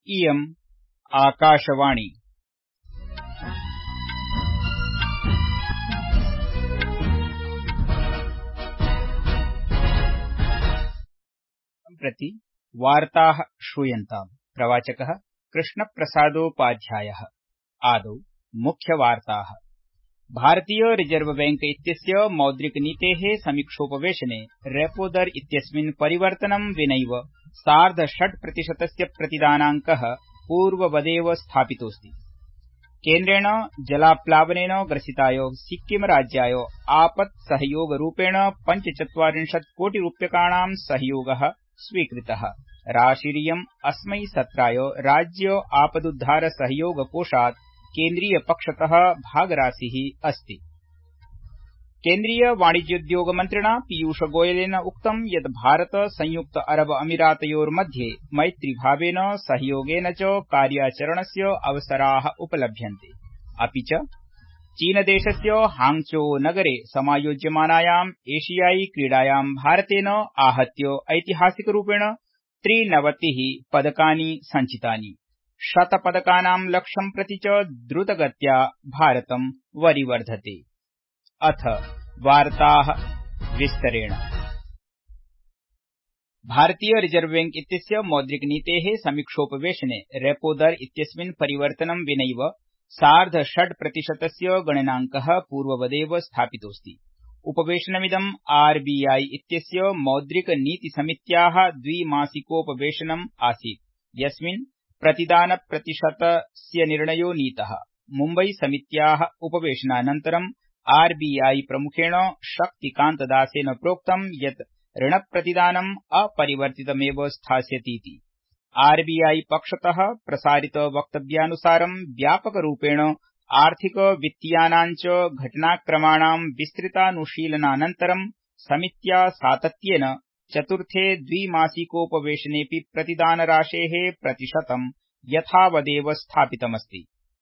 इयम् आकाशवाणी। सम्प्रति वार्ताः श्रूयन्ताम्। प्रवाचकः कृष्णप्रसादोपाध्यायः। आदौ मुख्यवार्ताः। भारतीय रिजर्व बैंक इत्यस्य मौद्रिकनीतेः समीक्षोपवेशने रेपो दर इत्यस्मिन् परिवर्तनं विनैव 6.5% प्रतिदानाङ्कः पूर्ववदेव स्थापितोऽस्ति। केन्द्रेण जलाप्लावनेन ग्रसिताय सिक्किम राज्याय आपत्सहयोगरूपेण 45 कोटिरूप्यकाणां सहयोगः स्वीकृतः। राशिरियम् अस्मै सत्राय राज्य आपदुद्धार सहयोग कोषात् केन्द्रीय पक्षतः भागराशिः अस्ति। केन्द्रीय वाणिज्योद्योग मन्त्रिणा पीयूष गोयलेन उक्तं यत् भारत संयुक्त अरब अमीरातयोर्मध्ये मैत्रीभावेन सहयोगेन च कार्याचरणस्य अवसराः उपलभ्यन्ते। अपि च चीनदेशस्य हांगझौ नगरे समायोज्यमानायाम् एशियाई क्रीडायां भारतेन आहत्य ऐतिहासिकरूपेण 93 पदकानि सञ्चितानि। 100 पदकानां लक्ष्यं प्रति च द्रुतगत्या भारतं वरिवर्धते। अथ वार्ताः विस्तरेण। भारतीय रिजर्व बैंक इत्यस्य मौद्रिकनीतेः समीक्षोपवेशने रेपो दर इत्यस्मिन् परिवर्तनं विनैव 6.5% गणनाङ्कः पूर्ववदेव स्थापितोऽस्ति। उपवेशनमिदं आरबीआई इत्यस्य मौद्रिकनीतिसमित्याः द्विमासिकोपवेशनम् आसीत्, यस्मिन् प्रतिदानप्रतिशतस्य निर्णयो नीतः। मुम्बई समित्याः उपवेशनानन्तरं आरबीआई प्रमुखेण शक्तिकान्तदासेन प्रोक्तं यत् ऋणप्रतिदानम् अपरिवर्तितमेव स्थास्यतीति। आरबीआई पक्षतः प्रसारित वक्तव्यानुसारं व्यापकरूपेण आर्थिक वित्तीयानां च घटनाक्रमाणां विस्तृतानुशीलनानन्तरं समित्या सातत्येन चतुर्थे द्विमासिकोपवेशनेऽपि प्रतिदानराशेः प्रतिशतं यथावदेव स्थापितमस्ति।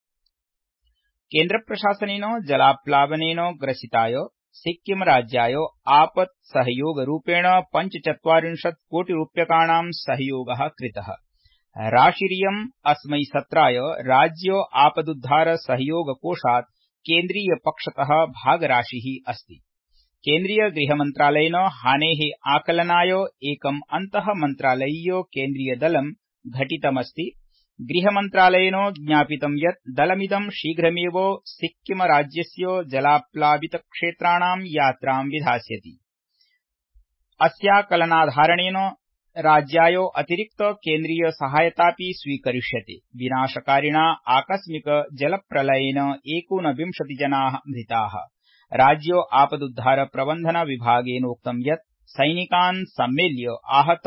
केन्द्रप्रशासनेन जलाप्लावनेन ग्रसिताय सिक्किम राज्याय आपत्सहयोगरूपेण 45 कोटिरूप्यकाणां सहयोगः कृतः। राशिरियम् अस्मै सत्राय राज्य आपदुद्धार सहयोग कोषात् केन्द्रीय पक्षतः भागराशिः अस्ति। केन्द्रीय गृहमन्त्रालयेन हानेः आकलनाय एकम् अन्तःमन्त्रालयीय केन्द्रीयदलं घटितमस्ति। गृहमन्त्रालयेन ज्ञापितं यत् दलमिदं शीघ्रमेव सिक्किम राज्यस्य जलाप्लावितक्षेत्राणां यात्रां विधास्यति। अस्याकलनाधारणेन राज्याय अतिरिक्त केन्द्रीय सहायतापि स्वीकरिष्यते। विनाशकारिणा आकस्मिक जलप्रलयेन 29 जनाः मृताः। राज्य आपदुद्धार प्रबन्धन विभागेनोक्तं यत् सैनिकान् सम्मेल्य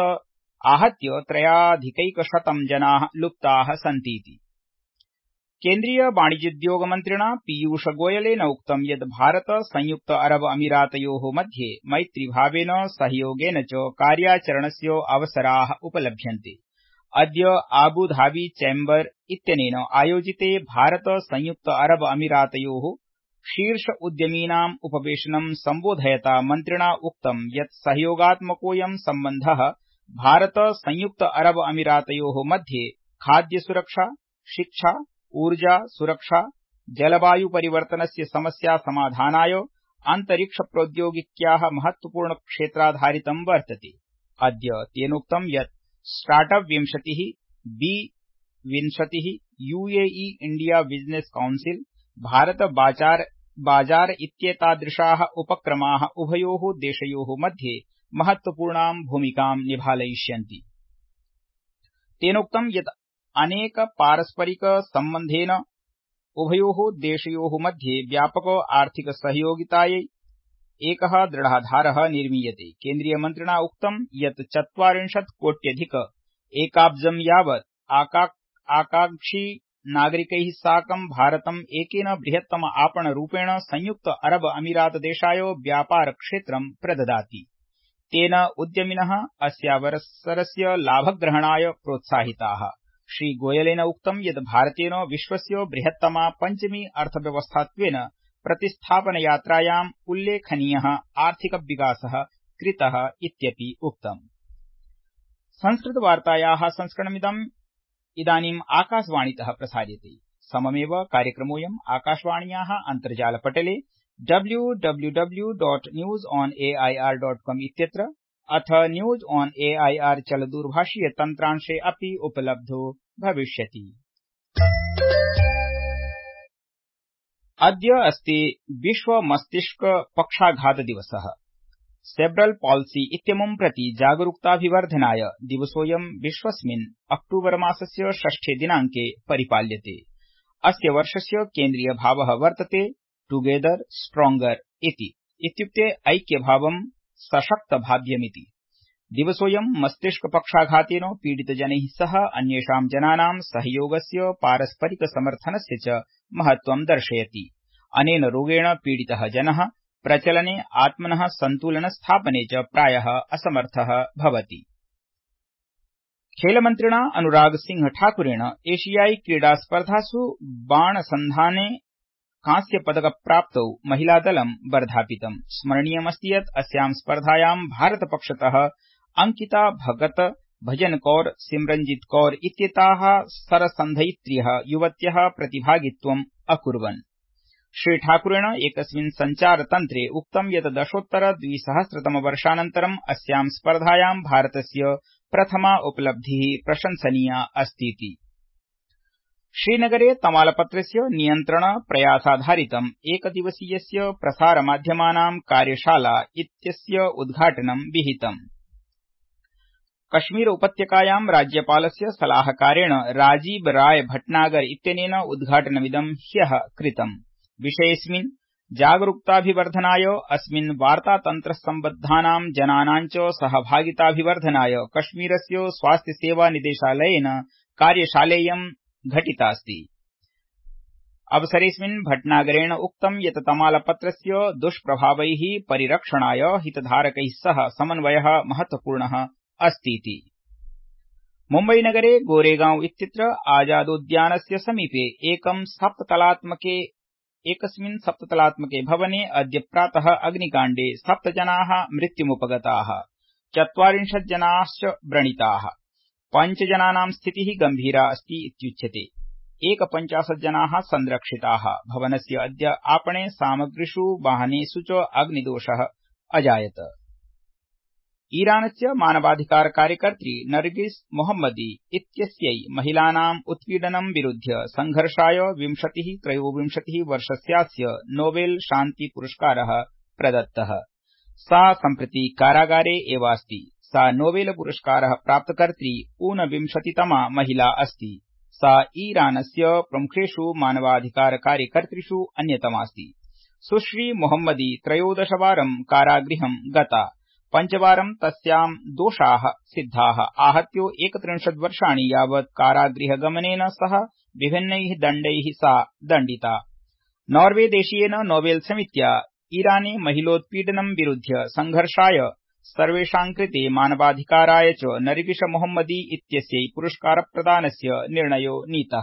आहत्य 3,100 जनाः लुप्ताः सन्तीति। केन्द्रीय वाणिज्योद्योग मन्त्रिणा पीयूष गोयलेन उक्तं यत् भारत संयुक्त अरब अमीरातयोः मध्ये मैत्रीभावेन सहयोगेन च कार्याचरणस्य अवसराः उपलभ्यन्ते। अद्य आबुधाबी चैम्बर इत्यनेन आयोजिते भारत संयुक्त अरब अमीरातयोः शीर्ष उद्यमीनाम् उपवेशनं सम्बोधयता मन्त्रिणा उक्तं यत् सहयोगात्मकोऽयं सम्बन्धः भारत संयुक्त अरब अमीरातयोः मध्ये खाद्यसुरक्षा, शिक्षा, ऊर्जा सुरक्षा, जलवायु परिवर्तनस्य समस्या समाधानाय अंतरिक्ष प्रौद्योगिक्याः महत्वपूर्ण क्षेत्राधारितं वर्तते। अद्य तेनोक्तं यत् startup 20, B20, UAE India business council, Bharat बाजार इत्येतादृशाः उपक्रमाः उभयोः देशयोः मध्ये महत्वपूर्णां भूमिकां निभालयिष्यन्ति। तेनोक्तं यत् अनेक पारस्परिक सम्बन्धेन उभयोः देशयोः मध्ये व्यापक आर्थिक सहयोगितायै एकः दृढाधारः निर्मीयते। केन्द्रीयमन्त्रिणा उक्तं यत् 40 कोट्यधिक एकाब्जं यावत् आकांक्षी नागरिकैः साकं भारतम् एकेन बृहत्तम आपणरूपेण संयुक्त अरब अमीरात देशाय व्यापार क्षेत्रं प्रददाति। तेन उद्यमिनः अस्यावसरस्य लाभग्रहणाय प्रोत्साहिताः। श्री गोयलेन उक्तं यत् भारतेन विश्वस्य बृहत्तमा पञ्चमी अर्थव्यवस्थात्वेन प्रतिस्थापनयात्रायाम् उल्लेखनीयः आर्थिक विकासः कृतः इत्यपि उक्तम्। संस्कृतवार्तायाः संस्करणमिदं इदानीम् आकाशवाणीतः प्रसार्यते। सममेव कार्यक्रमोऽयम् आकाशवाण्याः अन्तर्जालपटले www.newsonair.com इत्यत्र अथ न्यूज ऑन एआईआर चलदूरभाषीय तन्त्रांशे अपि उपलब्धो भविष्यति। अद्य अस्ति विश्व मस्तिष्क पक्षाघात दिवसः। सेरेब्रल पाल्सी इत्यमुं प्रति जागरूकताभिवर्धनाय दिवसोऽयं विश्वस्मिन् अक्टूबर मासस्य 6 दिनाङ्के परिपाल्यते। अस्य वर्षस्य केन्द्रीय भावः वर्तते टुगेदर स्ट्रॉन्गर इति, इत्युक्ते ऐक्यभावं सशक्तभाव्यमिति। दिवसोऽयं मस्तिष्कपक्षाघातेन पीडितजनैः सह अन्येषां जनानां सहयोगस्य पारस्परिक समर्थनस्य च महत्वं दर्शयति। अनेन रोगेण पीडितः जनः प्रचलने आत्मनः सन्तुलनस्थापने च प्रायः असमर्थः भवति। खेलमन्त्रिणा अनुराग सिंह ठाकुरेण एशियाई क्रीडास्पर्धासु बाणसन्धाने कांस्यपदकप्राप्तौ महिलादलं वर्धापितम्। स्मरणीयमस्ति यत् अस्यां स्पर्धायां भारतपक्षतः अंकिता भगत, भजन कौर, सिमरनजीत कौर इत्येताः सरसन्धयित्र्यः युवत्यः प्रतिभागित्वम् अकुर्वन्। श्रीठाकुरेण एकस्मिन् सञ्चारतन्त्रे उक्तं यत् दशोत्तर-2000तमवर्षानन्तरम् अस्यां स्पर्धायां भारतस्य प्रथमा उपलब्धिः प्रशंसनीया अस्तीति। श्रीनगरे तमालपत्रस्य नियन्त्रण प्रयासाधारितम् एकदिवसीयस्य प्रसारमाध्यमानां कार्यशाला इत्यस्य उद्घाटनं विहितम्। कश्मीर उपत्यकायां राज्यपालस्य सलाहकारेण राजीव राय भटनागर इत्यनेन उद्घाटनमिदं ह्यः कृतम्। विषयेऽस्मिन् जागरूकताभिवर्धनाय अस्मिन् वार्तातन्त्रसम्बद्धानां जनानां च सहभागिताभिवर्धनाय कश्मीरस्य स्वास्थ्यसेवा निदेशालयेन कार्यशालेयं घटितास्ति। अवसरेऽस्मिन् भटनागरेण उक्तं यत् तमालपत्रस्य दुष्प्रभावैः परिरक्षणाय हितधारकैः सह समन्वयः महत्वपूर्णः अस्तीति। मुम्बईनगरे गोरेगांव इत्यत्र आजादोद्यानस्य समीपे एकस्मिन् सप्ततलात्मके भवने अद्य प्रातः अग्निकाण्डे 7 जनाः मृत्युमुपगताः, 40 जनाश्च व्रणिताः। 5 जनानां स्थितिः गम्भीरा अस्ति इत्युच्यते। 51 जनाः संरक्षिताः। भवनस्य अद्य आपणे सामग्रीषु वाहनेषु च अग्निदोषः अजायत। ईरानस्य मानवाधिकार कार्यकर्त्री नर्गिस मोहम्मदी इत्यस्यै महिलानाम् उत्पीडनं विरुध्य संघर्षाय 23 वर्षस्यास्य नोबेल शान्ति पुरस्कारः प्रदत्तः। सा सम्प्रति कारागारे एवास्ति। सा नोबेल पुरस्कारः प्राप्तकर्त्री 29तमा महिला अस्ति। सा ईरानस्य प्रमुखेषु मानवाधिकार कार्यकर्तृषु अन्यतमास्ति। सुश्री मोहम्मदी 13 वारं कारागृहं गता। 5 वारं तस्यां दोषाः सिद्धाः। आहत्य 31 वर्षाणि यावत् कारागृहगमनेन सह विभिन्नैः दण्डैः सा दण्डिता। नॉर्वे देशीयेन नोबेल समित्या ईराने महिलोत्पीडनं विरुध्य संघर्षाय सर्वेषां कृते मानवाधिकाराय च नर्गिस मोहम्मदी इत्यस्यै पुरस्कारप्रदानस्य निर्णयो नीतः।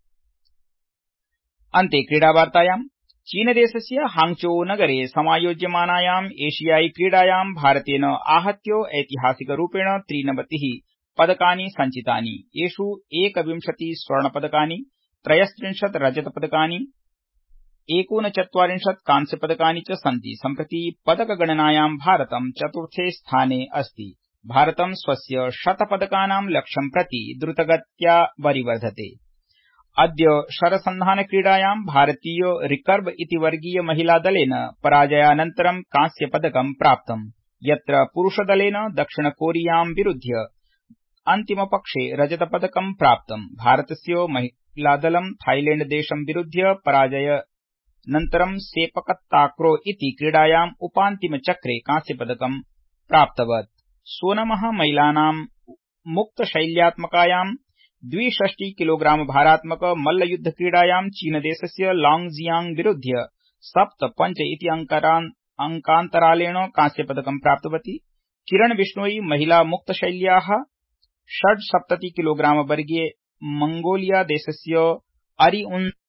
अन्ते क्रीडावार्तायाम् चीनदेशस्य हांगझौ नगरे समायोज्यमानायाम् एशियाई क्रीडायां भारतेन आहत्य ऐतिहासिकरूपेण 93 पदकानि सञ्चितानि। येषु 21 स्वर्णपदकानि, 33 रजतपदकानि, 39 कांस्यपदकानि च सन्ति। सम्प्रति पदकगणनायां भारतं 4थे स्थाने अस्ति। भारतं स्वस्य 100 पदकानां लक्ष्यं प्रति द्रुतगत्या वरिवर्धते। अद्य शरसन्धानक्रीडायां भारतीय रिकर्व इति वर्गीय महिलादलेन पराजयानन्तरं कांस्यपदकं प्राप्तम्, यत्र पुरुषदलेन दक्षिणकोरियां विरुध्य अन्तिमपक्षे रजतपदकं प्राप्तम्। भारतस्य महिलादलं थाईलैण्डदेशं विरुध्य पराजयानन्तरं सेपकताक्रो इति क्रीडायाम् उपान्तिमचक्रे कांस्यपदकं प्राप्तवत्। सोनमः महिलानां मुक्तशैल्यात्मकायां 62 किलोग्राम भारात्मक मल्लयुद्धक्रीडायां चीनदेशस्य लांगजियांग विरुध्य 7-5 इति अंकान्तरालेण कांस्यपदकं प्राप्तवती। किरण बिश्नोई महिला मुक्तशैल्याः 76 किलोग्राम वर्गीये मंगोलिया देशस्य अरिउन